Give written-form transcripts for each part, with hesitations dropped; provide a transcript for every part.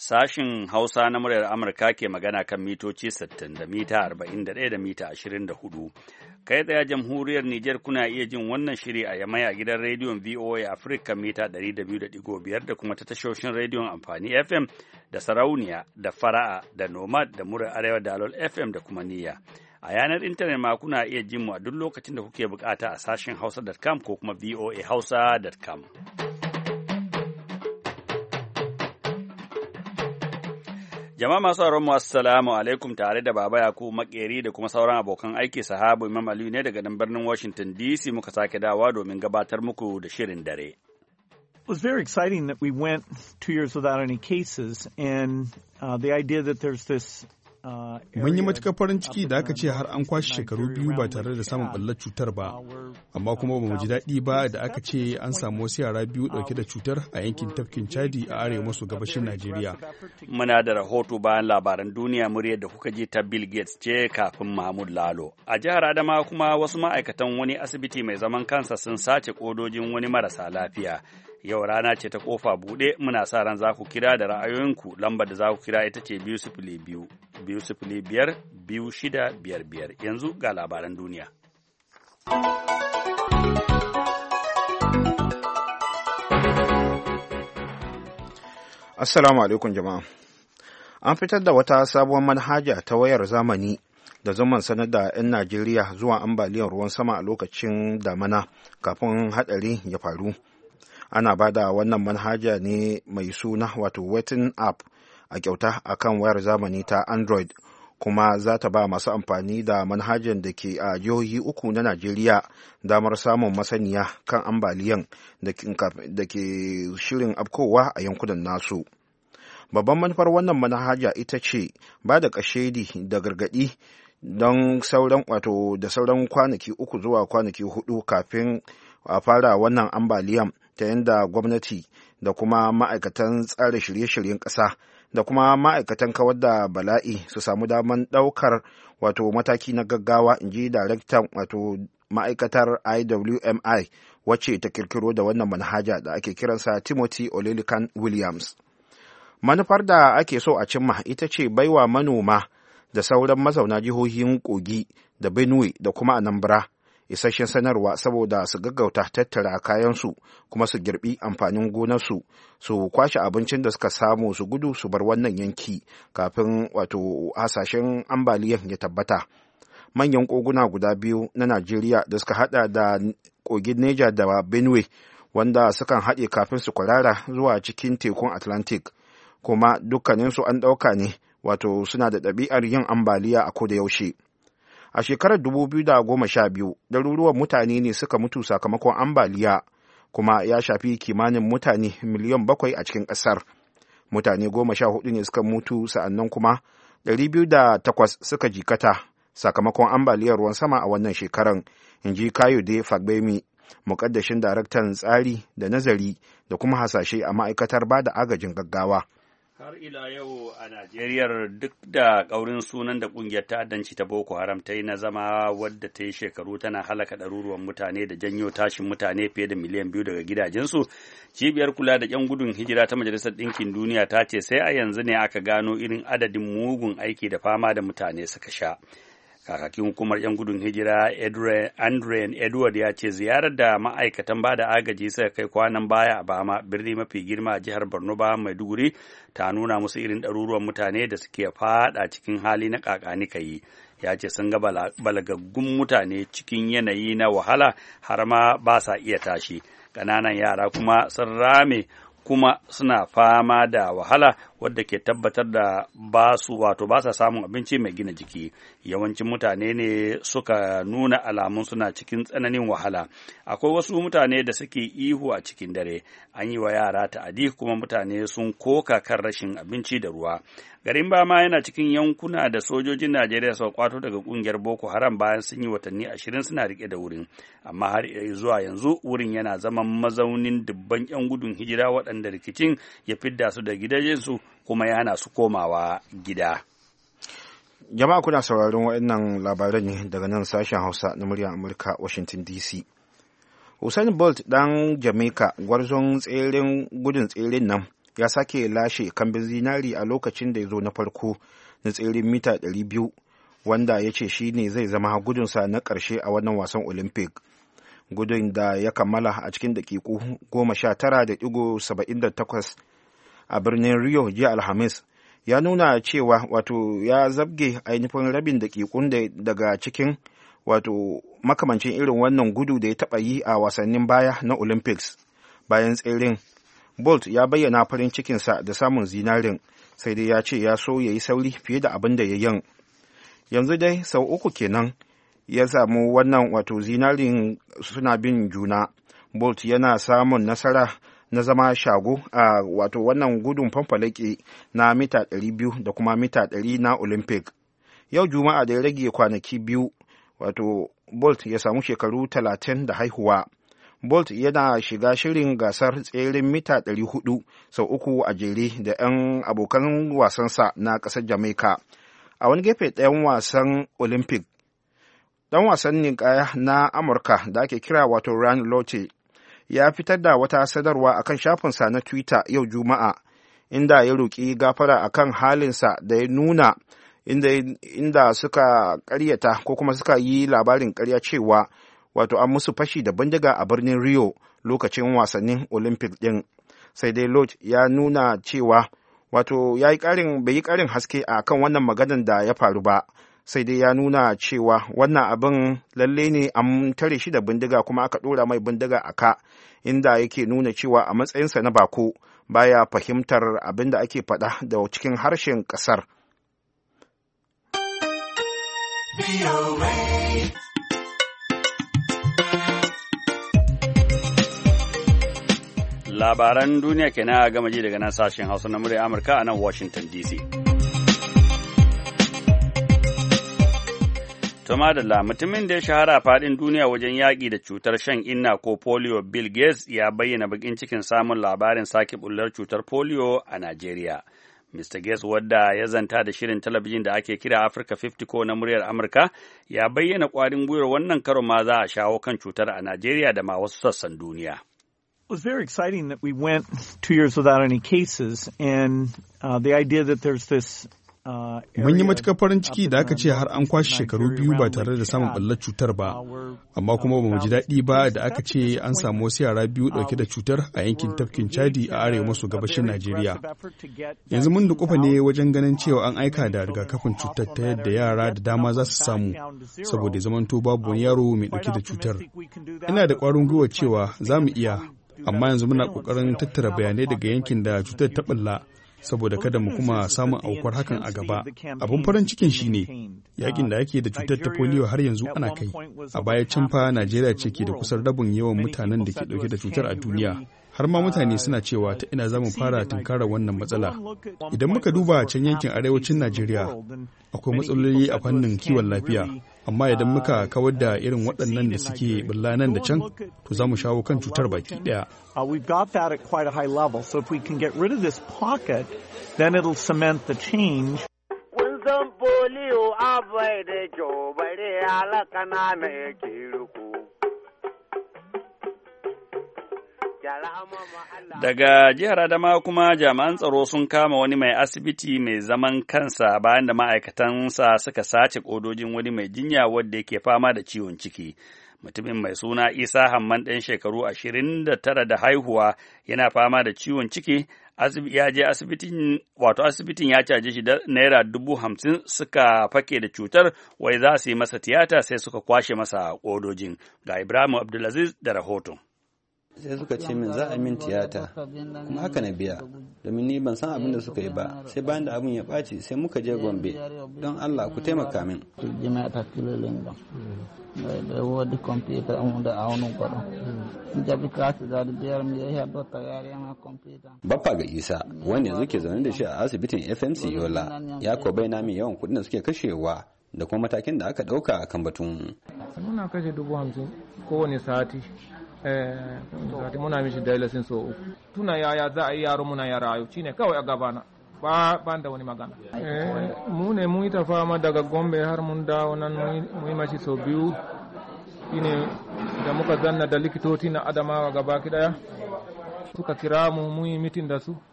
Sashin Hausa na muryar Amurka ke magana kan mitoci 60 da mita 41 da mita 24. Kai tsaye jamhuriyar Nijar kuna iya jin wannan shiri a Yamai a gidan rediyon VOA Africa mita 200.5 da kuma ta tashoshin rediyon amfani FM da Sarauniya da Fara'a da Nomad da muryar Arewa da Alol FM da kuma Niyya. A yanar intanet ma kuna iya jin mu a duk lokacin da kuke bukata a sashin hausa.com ko kuma voahausa.com. Jama'a masu auren mu assalamu alaikum tare da Baba Yakubu Makeri da kuma sauran abokan aiki sahabu Imam Aliyu ne daga nan birnin Washington DC muka sake dawa domin gabatar muku da shirin dare. It was very exciting that we went 2 years without any cases and the idea that there's this Mun yi matuƙar farin ciki da aka ce har an kwashe shekaru 2 ba tare da samun ɓallar cutar ba, amma kuma ba mu ji daɗi ba da aka ce an samu wasu yara biyu ɗauke da cutar a yankin tafkin Chadi a arewa maso gabashin Najeriya. Muna da rahoto bayan labaran duniya muryar da kuka ji ta Bill Gates ce kafin Mahmud Lalo. A jihar Adamawa kuma wasu ma'aikatan wani asibiti mai zaman kansa sun sace kodojin wani marasa lafiya. Yau rana ce ta kofa buɗe muna sa ran za ku kira da ra'ayoyinku lambar da za ku kira ita ce 202 205 2655 yanzu ga labaran duniya. Assalamu alaikum jama'a. An fitar da wata sabuwar manhaja ta wayar zamani da zaman sanar da 'yan Najeriya zuwa ambaliyar ruwan sama a lokacin damana kafin haɗari ya faru. Ana ba da wannan manhaja ne mai suna wato Waiting App a kyauta a kan wayar zamani ta Android, kuma za ta ba masu amfani da manhajan da ke a jihohi 3 na Najeriya damar samun masaniya kan ambaliyan da ke shirin afkowa a yankunan nasu. Babban manufar wannan manhaja ita ce ba da kashedi da gargaɗi don sauran kwanaki 3 zuwa kwanaki 4 kafin a fara wannan ambaliyan, ta yadda gwamnati da kuma ma'aikatan tsara shirye-shiryen ƙasa da kuma ma'aikatan kawar da bala'i su samu daman ɗaukar mataki na gaggawa, in ji daraktan ma'aikatar IWMI wacce ta kirkiro da wannan manhaja da ake kiransa Timothy Olelikan Williams. Manufar da ake so a cimma ita ce baiwa manoma da sauran mazauna jihohin Kogi da Benue da kuma Anambra isasshen sanarwa saboda su gaggauta tattara kayansu kuma su girbi amfanin gonarsu, su kwashe abincin da suka samu, su gudu su bar wannan yanki kafin hasashen ambaliyan ya tabbata. Manyan koguna guda biyu na Najeriya da suka hada da kogin Neja da Benue, wanda sukan haɗe kafin su kwarara zuwa cikin tekun Atlantic, kuma dukkaninsu an ɗauka ne suna da ɗabi'ar yin ambaliya a koda yaushe. A shekarar 2012, ɗaruruwan mutane ne suka mutu sakamakon ambaliya, kuma ya shafi kimanin mutane miliyan 7 a cikin ƙasar. Mutane 14 ne suka mutu, sa'annan kuma 208 suka jikata sakamakon ambaliyar ruwan sama a wannan shekaran, in ji Kayode Fagbemi, muƙaddashin daraktan tsari da nazari da kuma hasashe a ma'aikatar ba da agajin gaggawa. Har ila yau a Najeriya duk da ƙaurin sunan da ƙungiyar ta'addanci ta Boko Haram ta yi na zama wadda ta yi shekaru tana halaka ɗaruruwan mutane da janyo tashin mutane fiye da miliyan 2 daga gidajensu, cibiyar kula da 'yan gudun hijira ta Majalisar Ɗinkin Duniya ta ce sai a yanzu ne aka gano irin adadin mugun aiki da fama da mutane suka sha. Kakakin hukumar 'yan gudun hijira Andrean Edward ya ce ziyarar da ma'aikatan ba da agaji suka kai kwanan baya a Bama, birni mafi girma a jihar Borno ba Maiduguri, ta nuna musu irin ɗaruruwan mutane da suke fada cikin hali na kakanikayi. Ya ce sun ga balagaggun mutane cikin yanayi na wahala har ma ba sa iya tashi. Ƙananan yara kuma sun rame kuma suna fama da wahala wadda ke tabbatar da ba sa samun abinci mai gina jiki. Yawancin mutane ne suka nuna alamun suna cikin tsananin wahala. Akwai wasu mutane da suke ihu a cikin dare. An yi wa yara ta'adi kuma mutane sun koka kan rashin abinci da ruwa. Garin Bama yana cikin yankuna da sojojin Najeriya suka kwato daga kungiyar Boko Haram bayan sun yi watanni 20 suna rike da wurin, amma har zuwa yanzu wurin yana zaman mazaunin dubban 'yan gudun hijira waɗanda rikicin ya fidda su da gidajensu kuma ya hana su komawa gida. Jama'a kuna sauraron waɗannan labaran ne daga nan sashen Hausa na muryar Amurka, Washington DC. Usain Bolt ɗan Jamaica, gwarzon gudun tseren nan, ya sake lashe kambin zinari a lokacin da ya zo na farko na tseren mita 200 wanda ya ce shi ne zai zama gudunsa na ƙarshe a wannan wasan olympic. Gudun da ya kammala a cikin daƙiƙu 19.78 a birnin Rio jiya Alhamis ya nuna cewa wato ya zabge ainihin rabin daƙiƙun daga cikin wato makamancin irin wannan gudu da ya taɓa yi a wasannin baya na Olympics. Bayan tseren, Bolt ya bayyana farin cikinsa da samun zinarin, sai dai ya ce ya so ya yi sauri fiye da abin da ya yin. Yanzu dai sau uku kenan ya samu wannan wato zinarin suna bin juna. Bolt yana samun nasara na zama shago a wato wannan gudun fanfalake na mita 200 da kuma mita 100 na Olympic. Yau Juma'a da ya rage kwanaki biyu, wato Bolt ya samu shekaru 30 da haihuwa. Bolt yana shiga shirin gasar tseren mita 400 sau uku a jere da 'yan abokan wasansa na ƙasar Jamaica. A wani gefe ɗayan wasan Olympic, ɗan wasan ninkaya na Amurka da ake kira wato Ryan Lochte ya fitar da wata sadarwa akan shafinsa na Twitter yau Juma'a, inda ya roƙi gafara akan halinsa da ya nuna inda suka ƙaryata ko kuma suka yi labarin ƙarya cewa wato an musu fashi da bindiga a birnin Rio lokacin wasannin Olympic ɗin. Sai dai Lochte ya nuna cewa wato bai yi ƙarin haske a kan wannan maganar da ya faru ba, sai dai ya nuna cewa wannan abin lalle ne an tare shi da bindiga kuma aka ɗora mai bindiga a ka, inda yake nuna cewa a matsayinsa na bako baya fahimtar abin da ake faɗa da cikin harshen ƙasar. Labaran duniya kenan a gama ji daga nan sashen Hausa na murya Amurka a nan Washington DC. To madalla, mutumin da ya shahara faɗin duniya wajen yaƙi da cutar shan inna ko polio, Bill Gates ya bayyana bakin cikin samun labarin sake bullar cutar polio a Najeriya. Mr. Gates, wadda ya zanta da shirin talabijin da ake kira Africa 50 ko na muryar Amurka, ya bayyana ƙwarin gwiwar wannan karon ma za a shawo kan cutar a Najeriya da ma wasu sassan duniya. It was very exciting that we went 2 years without any cases, and the idea that there's this Mun yi matuƙar farin ciki da aka ce har an kwashe shekaru 2 ba tare da samun ɓallar cutar ba, amma kuma ba mu ji daɗi ba da aka ce an samu wasu yara 2 ɗauke da cutar a yankin tafkin Chadi a arewa maso gabashin Najeriya. Yanzu mun duƙufa ne wajen ganin cewa an aika da rigakafin cutar ta yadda yara da dama za su samu, saboda zamanto babu wani yaro mai ɗauke da cutar. Ina da ƙwarin gwiwa cewa za mu iya, amma yanzu muna ƙoƙarin tattara bayanai daga yankin da cutar ta ɓalla, saboda kada mu kuma samun aukuwar hakan a gaba. Abin farin cikin shi ne yakin da ake da cutar ta polio har yanzu ana kai. A baya can fa Najeriya ce ke da kusan rabin yawan mutanen da ke dauke da cutar a duniya. Har ma mutane suna cewa ta ina za mu fara tunkarar wannan matsala. Idan muka duba can yankin arewacin Najeriya, akwai matsaloli a fannin kiwon lafiya. Amma idan muka kawar da irin waɗannan da suke bulla nan da can, to za mu shawo kan cutar baki ɗaya. We've got that at quite a high level, so if we can get rid of this pocket, then it'll cement the change. Kun san polio abai da kyau bare halaka na mai kiruku. Daga jihar Adamawa kuma jami'an tsaro sun kama wani mai asibiti mai zaman kansa bayan da ma'aikatansa suka sace kodojin wani mai jinya wadda yake fama da ciwon ciki. Mutumin mai suna Isa Hamman ɗan shekaru 29 da haihuwa yana fama da ciwon ciki. Ya je asibitin ya caje shi da naira 50,000 suka fake da cutar wai za su yi masa tiyata sai suka kwashe masa kodojin. Ga Ibrahim Abdulaziz da rahoton. Sai suka ce min za a min tiyata kuma haka na biya domin ni ban san abin da suka yi ba, sai bayan da abin ya ɓaci sai muka je Gombe. Don Allah ku taimaka min. Baffa ga Isa wanda yanzu ke zaune da shi a asibitin FMC Yola ya ko bayyana min yawan kuɗin da suke kashewa da kuma matakin da aka ɗauka a kan batun. Muna kashe 50,000 kowane sati. Muna mishi dialysis so uku. Tuna yaya za a yi yaro muna ya rayu shine kawai a gabana. Ba da wani magana. Mu ne mun yi ta fama daga Gombe har mun dawo nan mun yi mashi sau biyu. Shine da muka zanna da likitoci na Adamawa gaba daya. Suka kira mu mun yi mitin da su.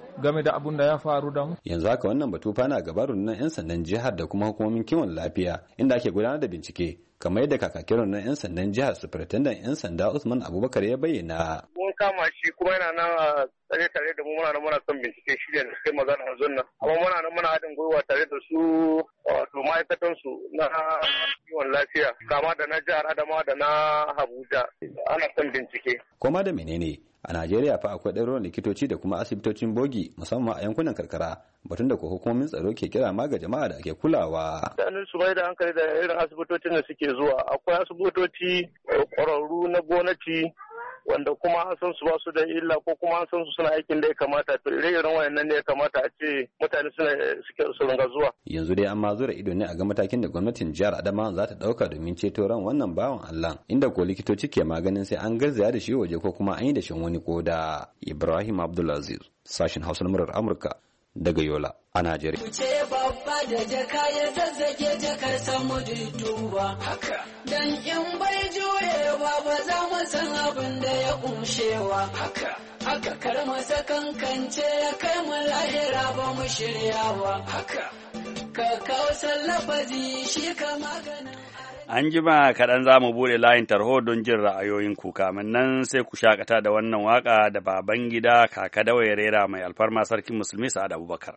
game da abun da ya faru da mu. Yanzu haka wannan batu fa na gaban rundunar 'yan sandan jihar da kuma hukumomin kiwon lafiya inda ake gudanar da bincike kamar yadda kakakin rundunar 'yan sandan jihar Superintendent 'yan sanda Usman Abubakar ya bayyana. Mun kama shi kuma yana nan a tare da mu muna son bincike shi da kai magana yanzu nan. Amma muna haɗin gwiwa tare da su wato ma'aikatan su na kiwon lafiya kama da na jihar Adamawa da na Abuja ana son bincike. Koma da menene a Najeriya fa akwai ɗaruruwan likitoci da kuma asibitocin bogi musamman a yankunan karkara batun da ko hukumomin tsaro ke kira ma ga jama'a da ake kulawa. Mutanen su mai da hankali da irin asibitocin da suke zuwa akwai asibitoci ƙwararru na gwamnati wanda kuma an san su ba su da illa ko kuma an san su suna aikin da ya kamata to ire-iren wayannan ne ya kamata a ce mutane suke su ringa zuwa. Yanzu dai an ma zura ido ne a ga matakin da gwamnatin jihar Adamawa za ta dauka domin ceto ran wannan bawan Allah inda ko likitoci ke maganin sai an garzaya da shi waje ko kuma an yi da shin wani koda. Ibrahim Abdulaziz sashin Hausa na murar Amurka daga Yola a Najeriya. Kuce babba da jaka ya zazzage jakar samu duba. Haka. Dan in bai juyewa ba za mu san abin da ya kumshewa. Haka. Haka kar mu sakankance ya kai mu lahira ba mu shiryawa. Haka. Ka kawo sallafazi shi ka maganin. An jima kaɗan za mu buɗe layin tarho don jin ra'ayoyin ku kamin nan sai ku shakata da wannan waka da baban gida kaka dawa ya rera mai alfarma sarkin musulmi Sa'ad Abubakar.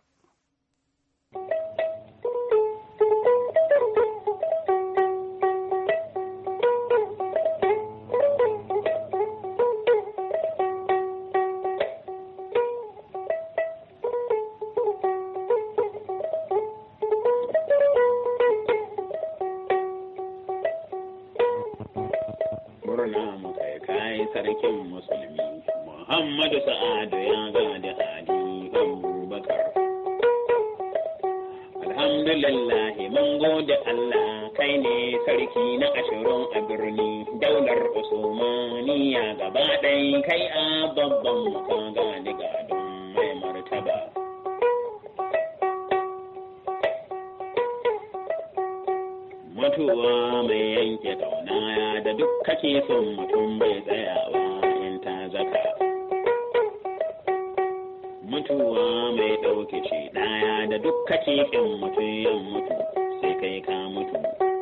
sarkin musulmi Muhammadu Sa'adu ya gada Hadi Abubakar. Alhamdulillah mun gode Allah kai ne sarki na 20 a birni daular Usmaniya gaba ɗaya kai a babban mukan gani gadon mai martaba. Mutuwa mai yanke kauna da duk kake son mutum bai tsayawa in ta zaka. Mutuwa mai ɗauke ce ɗaya da duk kake kin mutum yan mutu sai kai ka mutu.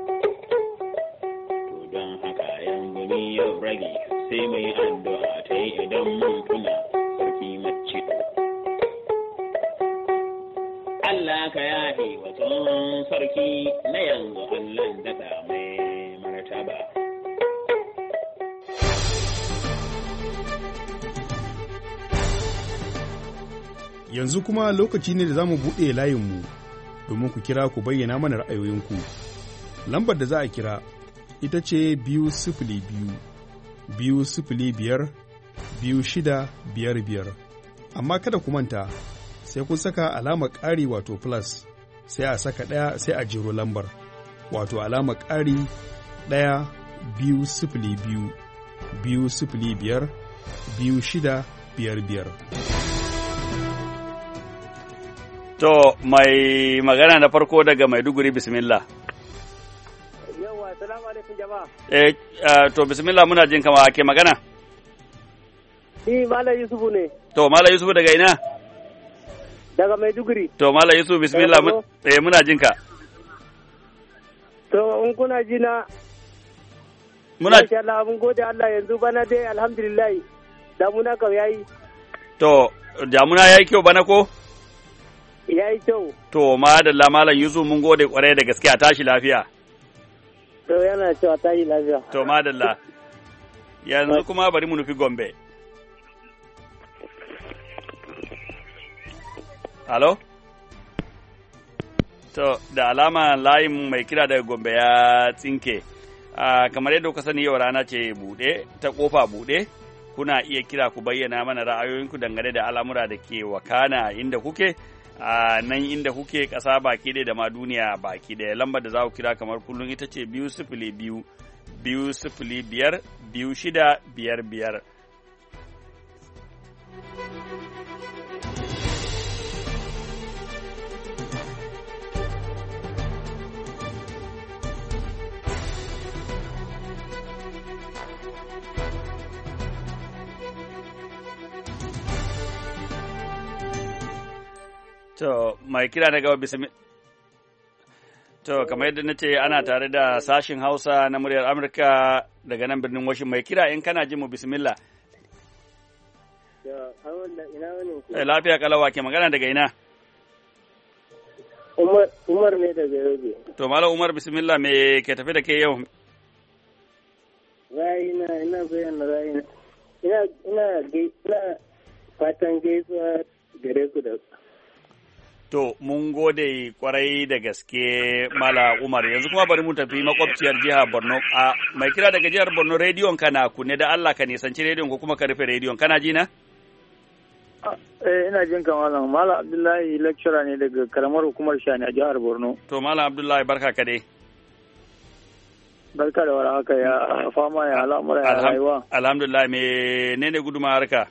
To don haka yanzu ni yau rage sai mai addu'a ta yi idan mun tuna sarki mace. Allah ka yafe wa tsohon sarki na yanzu Allah daga mai martaba. Yanzu kuma lokaci ne da za mu buɗe layinmu domin ku kira ku bayyana mana ra'ayoyinku. Lambar da za a kira ita ce 202-205-2655. Amma kada ku manta sai kun saka alamar ƙari wato plus sai a saka ɗaya sai a jero lambar wato alamar ƙari 1-2-0-5-2-5-2655. To, mai magana na farko daga Maiduguri, bismillah. Yawa, salamu alaikum jama'a. To, bismillah muna jin kama ake magana? Ni Malam Yusufu ne. To, Malam Yusufu daga ina? Daga Maiduguri. To, Malam Yusufu, bismillah muna jin ka. To, in kuna ji na Masha Allah, mun gode Allah yanzu bana dai alhamdulillah. Damuna kau yayi. To, damuna yayi kyau bana ko? Yayi kyau. To, madalla Malam Yusuf mun gode kwarai da gaskiya tashi lafiya. To, yana cewa tashi lafiya. To, madalla. Yanzu kuma bari mu nufi Gombe. Halo? To, da alama layin mai kira daga Gombe ya tsinke. Kamar yadda kuka sani yau rana ce buɗe, ta ƙofa buɗe, kuna iya kira ku bayyana mana ra'ayoyinku dangane da al'amura da ke wakana inda kuke, nan inda kuke ƙasa baki ɗaya da ma duniya baki ɗaya. Lambar da za ku kira kamar kullum ita ce 202-205-2655. To, mai kira daga bismillah. To, kamar yadda na ce ana tare da sashin Hausa na muryar Amurka daga nan birnin Washington. Mai kira in kana jin mu bismillah. Lafiya kalawa ke magana daga ina? Umar ne daga Yobe. To, Malam Umar bismillah me ke tafi da ke yau? Ra'ayina, ina bayyana ra'ayina. Ina fatan gaisuwa gare ku da To, mun gode kwarai da gaske Mala Umar, yanzu kuma bari mu tafi makwabciyar jihar Borno. A mai kira daga jihar Borno rediyon ka na kunne da Allah ka nisanci rediyon ko kuma ka rufe rediyon. Kana ji na? Ina jin ka Malam. Malam Abdullahi lecturer ne daga karamar hukumar Shani a jihar Borno. To, Malam Abdullahi barka ka dai. Barka da warhaka ya fama ya al'amura ya rayuwa. Alhamdulillah, menene gudunmawar ka?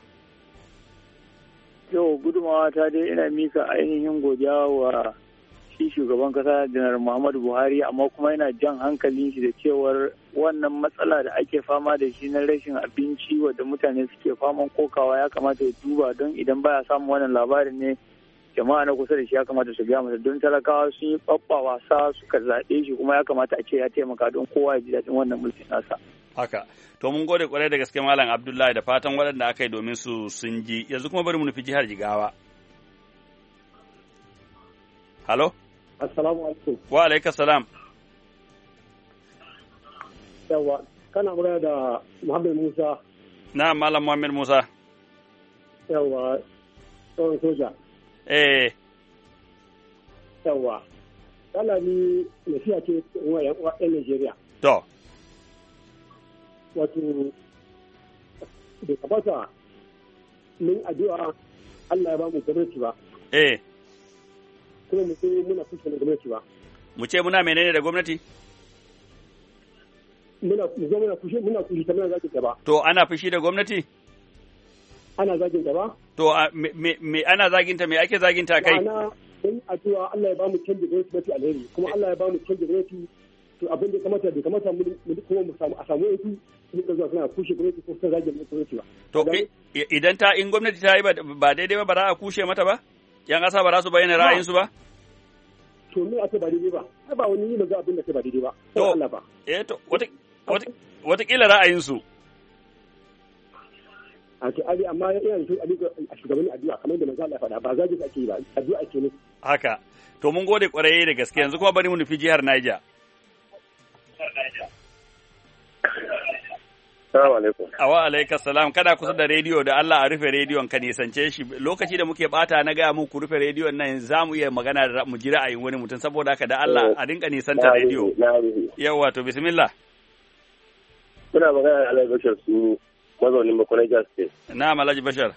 Yau gudumawa ta dai ina mika ainihin godiya wa shi shugaban kasa janar Muhammadu Buhari, amma kuma yana jan hankalin shi da cewar wannan matsala da ake fama da shi na rashin abinci wadda mutane suke faman kokawa ya kamata ya duba, don idan baya samun wannan labarin ne jama'a na kusa da shi ya kamata su gaya masa, don talakawa sun yi wasa suka zaɓe shi, kuma ya kamata a ce ya taimaka don kowa ya ji daɗin wannan mulkin nasa. Haka. To mun gode kwarai da gaske Malam Abdullahi da fatan waɗanda aka yi domin su sun ji. Yanzu kuma bari mu nufi jihar Jigawa. Halo? Assalamu alaikum. Wa alaikum salam. Yawa, kana magana da Muhammad Musa. Na Malam Muhammad Musa. Yawa, tsohon soja. Yawa, kala ni nasiha ce wa ‘yan Najeriya. To. Wato, da kamata mun addu'a Allah ya ba mu gwamnati ba. Kuma mu ce muna fushi da gwamnati ba. Mu ce muna menene da gwamnati? Muna fushi ta muna zagin ta ba. To, ana fushi da gwamnati? Ana zagin ta ba. To, me ana zaginta, me ake zaginta kai? Ma'ana, mun addu'a Allah ya ba mu canji gwamnati mafi alheri, kuma Allah ya ba mu canji gwamnati, to abin da kamata da kamata mu kuma mu samu a samu yanzu mun da zuwa suna kushe gwamnati ko suna zagin gwamnati ba. To, idan in gwamnati ta yi ba daidai ba za a kushe mata ba? Yan ƙasa ba za su bayyana ra'ayinsu ba? To, me ake ba daidai ba? Ai ba wani yi maza abin da ke ba daidai ba. To, Allah ba. wataƙila ra'ayinsu. Amma yana da a shugabannin addu'a kamar da manzo Allah faɗa, ba zagi ake yi ba, addu'a ake ne. Haka. To mun gode kwarai da gaske, yanzu kuma bari mu nufi jihar Niger. Assalamu alaikum. Wa alaikum salam. Kada kusa da rediyo da Allah a rufe rediyon ka nisance shi. Lokaci da muke bata na gaya muku rufe rediyon nan za mu iya magana da mu ji ra'ayin wani mutum, saboda haka da Allah a dinka nisanta rediyo. Yawwa to bismillah. Muna magana da Alhaji Bashir su mazaunin Makon Niger State. Na Alhaji Bashir.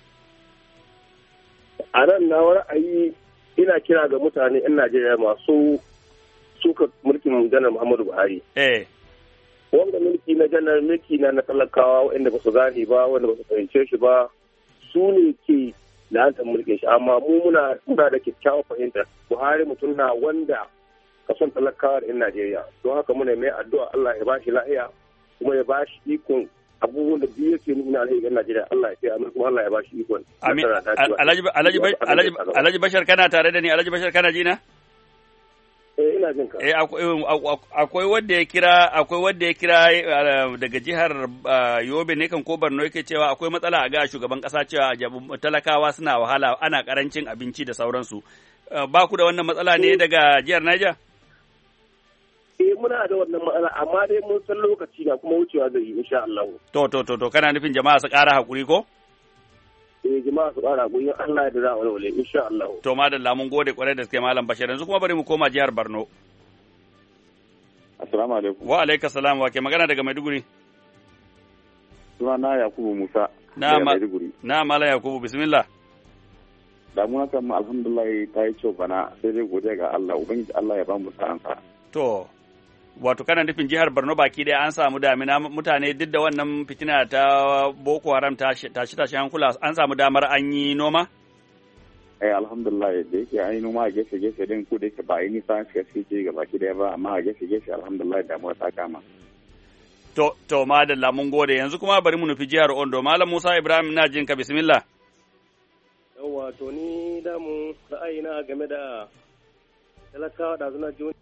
A nan na ra'ayi ina kira ga mutane 'yan Najeriya masu suka mulkin janar Muhammadu Buhari. Wanda mulki na janar mulki na talakawa waɗanda ba su gane ba, wanda ba su fahimce shi ba, su ne ke la'antar mulkin shi, amma mu muna da kyakkyawar fahimta. Buhari mutum na wanda ka son talakawa da 'yan Najeriya. Don haka muna mai addu'a Allah ya bashi lahiya kuma ya bashi ikon abubuwan da biyu yake nuna alheri ga Najeriya. Allah ya tsaya kuma Allah ya bashi ikon. Amin. Alhaji Bashir kana tare da ni? Alhaji Bashir kana ji na? Ina jin ka. Akwai wanda ya kira daga jihar Yobe ne kan ko Borno yake cewa akwai matsala a ga shugaban kasa cewa talakawa suna wahala, ana karancin abinci da sauransu. Ba ku da wannan matsala ne daga jihar Niger? Muna da wannan matsala, amma dai mun san lokaci na kuma wucewa zai yi insha Allah. To kana nufin jama'a su ƙara hakuri ko? Jama'a su ƙara hakuri, Allah ya da za a walwale insha Allah. To madalla mun gode kwarai da suke Malam Bashir. Yanzu kuma bari mu koma jihar Borno. Assalamu alaikum. Wa alaikum salam. Wa ke magana daga Maiduguri? Sunana Yakubu Musa. Na Malam Yakubu, bismillah. Damuwa kan mu alhamdulillah ta yi kyau bana, sai dai godiya ga Allah, ubangiji Allah ya ba mu sa'ansa. To, wato kana nufin jihar Borno baki ɗaya an samu damina, mutane duk da wannan fitina ta Boko Haram tashi hankula, an samu damar an yi noma? Alhamdulillah, da yake an yi noma a gefe-gefe din ko da yake ba a yi nisa suke ga baki ɗaya ba, amma a gefe-gefe alhamdulillah damuwa ta kama. To madalla mun gode. Yanzu kuma bari mu nufi jihar Ondo. Malam Musa Ibrahim na jin ka, bismillah. Yawwa Yawwa to ni da mu ra'ayina game da talakawa da suna jiwon.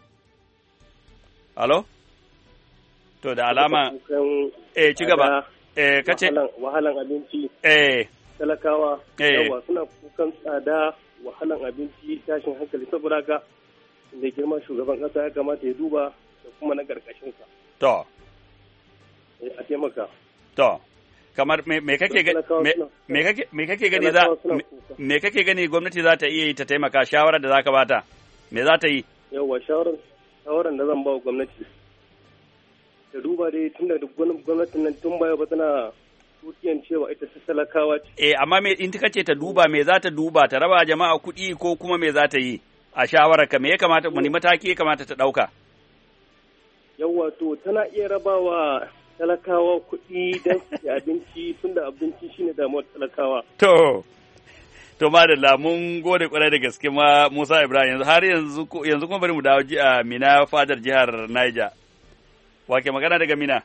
Halo? To da alama ci gaba. Kace wahalan abinci. Talakawa yawa suna kukan tsada wahalan abinci tashin hankali saboda haka da girman shugaban kasa ya kamata ya duba da kuma na karkashin sa. To. A taimaka. To. Kamar me kake gani gwamnati za ta iya yi ta taimaka shawarar da zaka bata? Me za ta yi? Yawa shawaran da zan ba wa gwamnati. Da duba dai tun da gwamnatin nan tun baya ba tana tutiyan cewa ita ta talakawa ce. Amma in ta kace ta duba me za ta duba, ta raba jama'a kuɗi ko kuma me za ta yi a shawarar ka, me ya kamata, wani mataki ya kamata ta ɗauka? Yawwa to tana iya rabawa talakawa kuɗi don su ci abinci tun da abinci shine damuwar talakawa. To madalla mun gode kwarai da gaske ma Musa Ibrahim yanzu kuma bari mu dawo a Mina fadar jihar Niger. Wake magana daga Mina?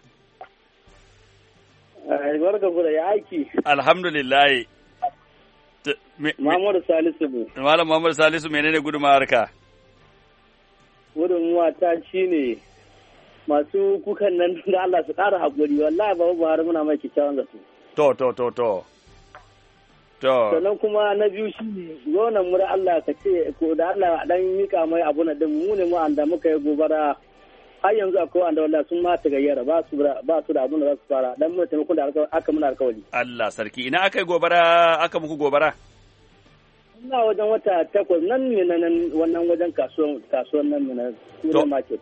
Barka da ya aiki. Alhamdulillah. Muhammadu Salisu ne. Malam Muhammadu Salisu menene gudunmawar ka? Gudunmawa ta shine masu kukan nan da Allah su ƙara haƙuri, wallahi Baba Buhari muna mai kyakkyawan zato. To. Sannan kuma na biyu shi ne gonan mu da Allah ka ce ko da Allah dan mika mai abu na din mu ne mu anda muka yi gobara har yanzu akwai wanda wallahi sun ma ta gayyara ba su da abun da za su fara dan mu taimakon da aka muna alƙawari. Allah sarki ina aka yi gobara aka muku gobara? Ina wajen wata 8 nan ne nan wannan wajen kasuwan nan ne na Kure market.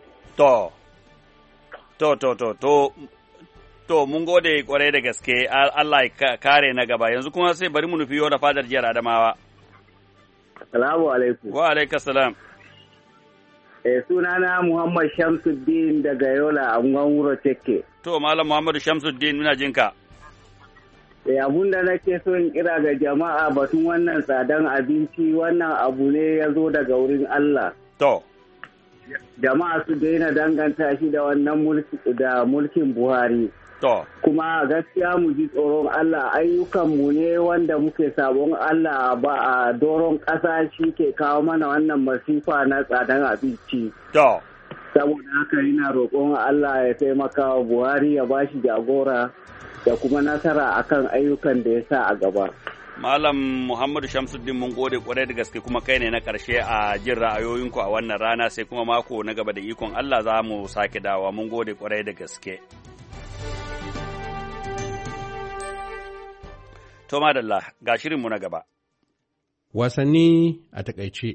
To mun gode kwarai da gaske Allah ya kare na gaba yanzu kuma sai bari mu nufi yau da fadar jihar Adamawa. Assalamu alaikum. Wa alaikum salam. Sunana Muhammad Shamsuddin daga Yola a Wuro Tekke. To Malam Muhammadu Shamsuddin muna jinka. Abun da nake so in kira ga jama'a batun wannan tsadan abinci wannan abu ne ya zo daga wurin Allah. To. Jama'a su daina danganta shi da wannan mulkin Buhari. To. Kuma gaskiya mu ji tsoron Allah ayyukanmu ne wanda muke sabon Allah ba a doron ƙasa shi ke kawo mana wannan masifa na tsadan abinci. To. Saboda haka yana roƙon Allah ya taimaka wa Buhari ya bashi jagora da kuma nasara akan ayyukan da ya sa a gaba. Malam Muhammadu Shamsuddin mun gode kwarai da gaske kuma kai ne na ƙarshe a jin ra'ayoyinku a wannan rana sai kuma mako na gaba da ikon Allah za mu sake dawa mun gode kwarai da gaske. To madalla ga shirinmu na gaba. Wasanni a takaice.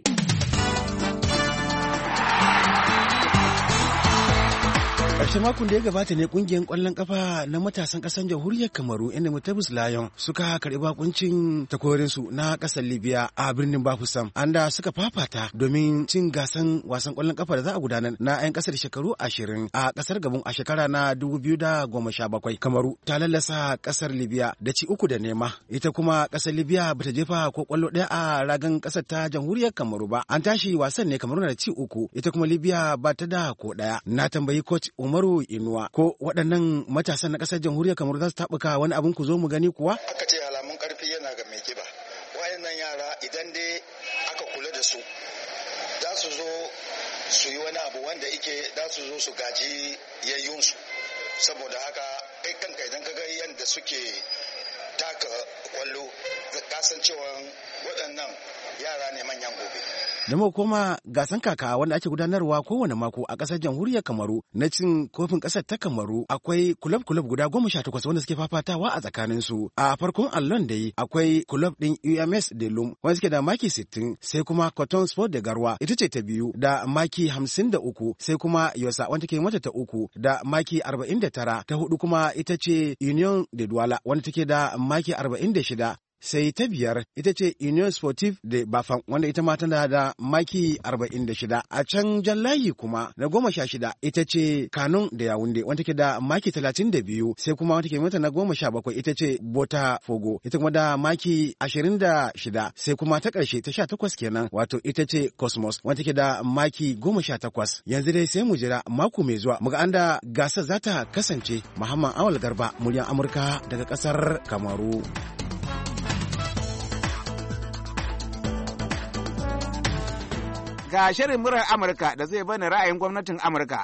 Ƙarshen makon da ya gabata ne ƙungiyar ƙwallon ƙafa na matasan ƙasar jamhuriyar Kamaru inda Mutabus Lion suka karɓi bakuncin takwarorinsu na ƙasar Libya a birnin Bafusam anda suka fafata domin cin gasan wasan ƙwallon ƙafa da za a gudanar na 'yan ƙasar shekaru 20 a ƙasar Gabon a shekara na 2017. Kamaru ta lallasa ƙasar Libya da ci 3-0. Ita kuma ƙasar Libya bata jefa ko ƙwallo ɗaya a ragan ƙasar ta jamhuriyar Kamaru ba. An tashi wasan ne Kamaru na da ci 3 ita kuma Libya ba ta da ko ɗaya. Na tambayi coach Umaru Inuwa ko waɗannan matasan na ƙasar jamhuriyar Kamaru za su taɓuka wani abin ku zo mu gani kuwa? Aka ce alamun ƙarfi yana ga mai kiba. Wayannan yara idan dai aka kula da su za su zo su yi wani abu wanda ike za su zo su gaji yayyunsu. Saboda haka kai kanka idan ka ga yadda suke taka kwallo ka san cewa waɗannan yara ne manyan gobe. Da mu koma gasan kaka wanda ake gudanarwa kowane mako a ƙasar jamhuriyar Kamaru na cin kofin ƙasar ta Kamaru akwai kulab-kulab guda 18 wanda suke fafatawa a tsakanin su. A farkon allon dai akwai kulab ɗin UMS de Lum wanda suke da maki 60 sai kuma Cotton Sport de Garwa ita ce ta biyu da maki 53 sai kuma Yosa wanda take mata ta uku da maki 49 ta hudu kuma ita ce Union de Douala wanda take da maki 46 sai ta biyar ita ce Union Sportive de Bafang wanda ita ma tana da maki 46 a can jan layi kuma na 16 ita ce Kanun da Yaounde wanda ke da maki 32 sai kuma wanda ke mata na 17 ita ce Bota Fogo ita kuma da maki 26 sai kuma ta ƙarshe ta 18 kenan wato ita ce Cosmos wanda ke da maki 18 yanzu dai sai mu jira mako mai zuwa muga an da gasar za ta kasance. Muhammad Awal Garba muryar Amurka daga ƙasar Kamaru. ga shirin murar Amurka da zai bani ra'ayin gwamnatin Amurka.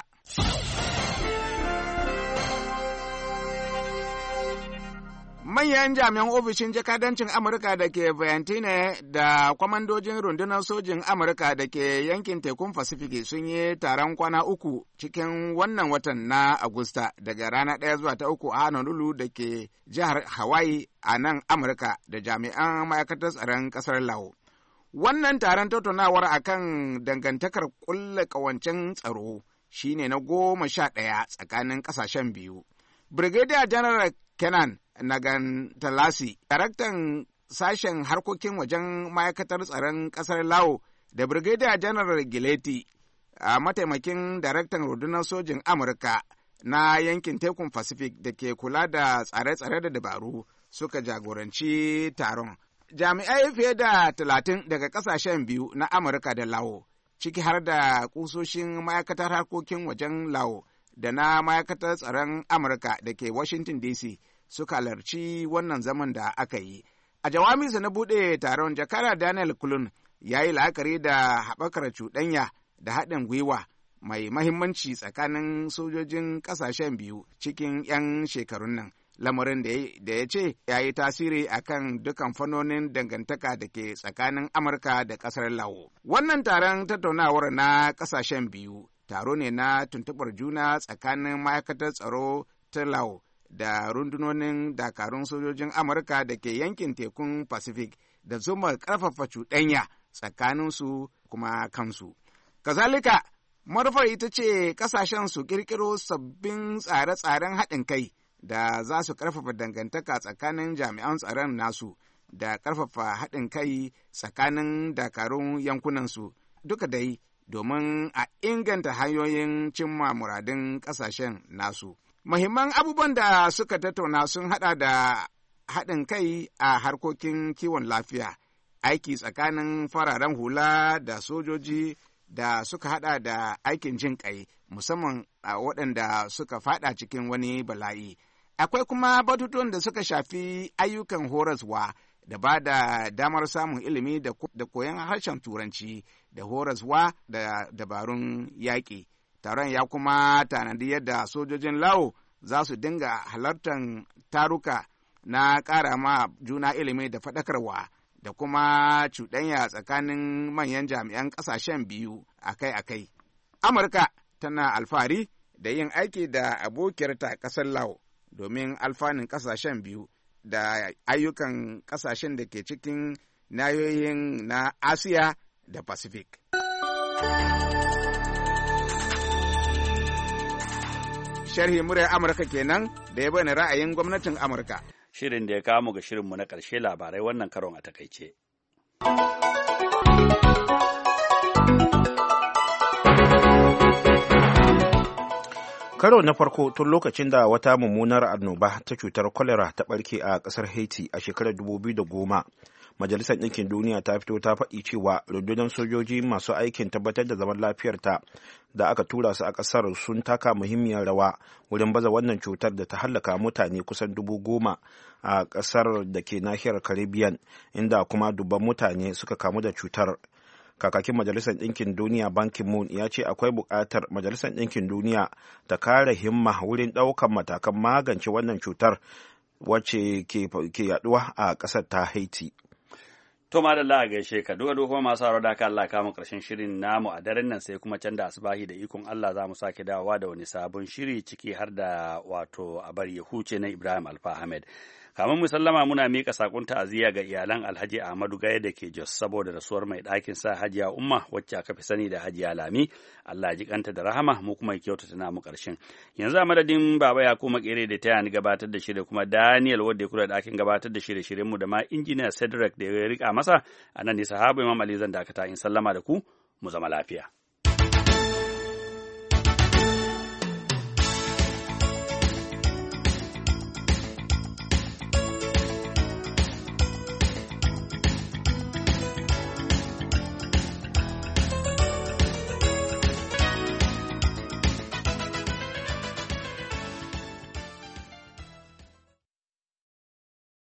Manyan jami'an ofishin jakadancin Amurka da ke Vientiane da kwamandojin rundunar sojin Amurka da ke yankin tekun Pacific sun yi taron kwana 3 cikin wannan watan na Agusta daga rana 1 zuwa ta 3 a Honolulu da ke jihar Hawaii a nan Amurka da jami'an ma'aikatar tsaron ƙasar Laos. Wannan taron tattaunawar akan dangantakar ƙulla ƙawancen tsaro shine na 11 tsakanin ƙasashen biyu. Brigadier General Kenan Nagantalasi, daraktan sashen harkokin wajen ma'aikatar tsaron ƙasar Laos da Brigadier General Gileti, a mataimakin daraktan rundunar sojin Amurka na yankin tekun Pacific da ke kula da tsare-tsare da dabaru suka jagoranci taron. Jami'ai fiye da 30 daga ƙasashen biyu na Amurka da Laos, ciki har da ƙusoshin ma'aikatar harkokin wajen Laos da na ma'aikatar tsaron Amurka da ke Washington DC suka halarci wannan zaman da aka yi. A jawabinsa na buɗe taron, jakara Daniel Kulun ya yi la'akari da haɓakar cuɗanya da haɗin gwiwa mai mahimmanci tsakanin sojojin ƙasashen biyu cikin 'yan shekarun nan, lamarin da ya ce ya yi tasiri a kan dukan fannonin dangantaka da ke tsakanin Amurka da ƙasar Laos. Wannan taron tattaunawar na ƙasashen biyu taro ne na tuntuɓar juna tsakanin ma'aikatar tsaro ta Laos da rundunonin dakarun sojojin Amurka da ke yankin tekun Pacific da zuma ƙarfafa cuɗanya tsakaninsu kuma kansu. Kazalika, manufar ita ce ƙasashen su ƙirƙiro sabbin tsare-tsaren haɗin kai da za su ƙarfafa dangantaka tsakanin jami'an tsaron nasu da ƙarfafa haɗin kai tsakanin dakarun yankunansu, duka dai domin a inganta hanyoyin cimma muradun ƙasashen nasu. Muhimman abubuwan da suka tattauna sun haɗa da haɗin kai a harkokin kiwon lafiya, aiki tsakanin fararen hula da sojoji da suka haɗa da aikin jin ƙai, musamman a waɗanda suka faɗa cikin wani bala'i. Akwai kuma batutuwan da suka shafi ayyukan horaswa da ba da damar samun ilimi da koyon harshen Turanci da horaswa da dabarun yaƙi. Taron ya kuma tanadi yadda sojojin Laos za su dinga halartar taruka na ƙara ma juna ilimi da faɗakarwa da kuma cuɗanya tsakanin manyan jami'an ƙasashen biyu akai-akai. Amurka tana alfahari da yin aiki da abokiyarta ƙasar Laos domin alfanun ƙasashen biyu da ayyukan ƙasashen da ke cikin nahiyoyin na Asiya da Pacific. Sharhi muryar Amurka kenan da ya bayyana ra'ayin gwamnatin Amurka. Shirin da ya kawo mu ga shirinmu na ƙarshe, labarai wannan karon a takaice. Karo na farko tun lokacin da wata mummunar annoba ta cutar kwalera ta ɓarke a ƙasar Haiti a shekarar 2010. Majalisar Ɗinkin Duniya ta fito ta faɗi cewa rundunar sojoji masu aikin tabbatar da zaman lafiyarta da aka tura su a ƙasar sun taka muhimmiyar rawa wurin baza wannan cutar da ta hallaka mutane kusan 10,000 a ƙasar da ke nahiyar Caribbean, inda kuma dubban mutane suka kamu da cutar. Kakakin Majalisar Ɗinkin Duniya Ban Ki-moon ya ce akwai buƙatar Majalisar Ɗinkin Duniya ta kare himma wurin ɗaukan matakan magance wannan cutar wacce ke yaduwa a ƙasar ta Haiti. To madalla a gaishe ka, duka kuma masu haro da aka Allah kama ƙarshen shirin namu a daren nan, sai kuma can da asubahi da ikon Allah za mu sake dawowa da wani sabon shiri ciki har da wato a bari ya huce na Ibrahim Alfa Ahmed. Kamar mu sallama muna mika sakon ta'aziyya ga iyalan Alhaji Ahmadu Gaye da ke Jos saboda rasuwar mai ɗakin sa Hajiya Umma wacce aka fi sani da Hajiya Lami. Allah ya ji kanta da rahama, mu kuma kyautata namu ƙarshen. Yanzu a madadin Baba Yakubu Makere da taya ni gabatar da shirye, kuma Daniel wanda ya kula da ɗakin gabatar da shirye-shiryen mu, da ma injiniya Cedric da ya rika masa, a nan ne sahabu Imam Ali zan dakata in sallama da ku, mu zama lafiya.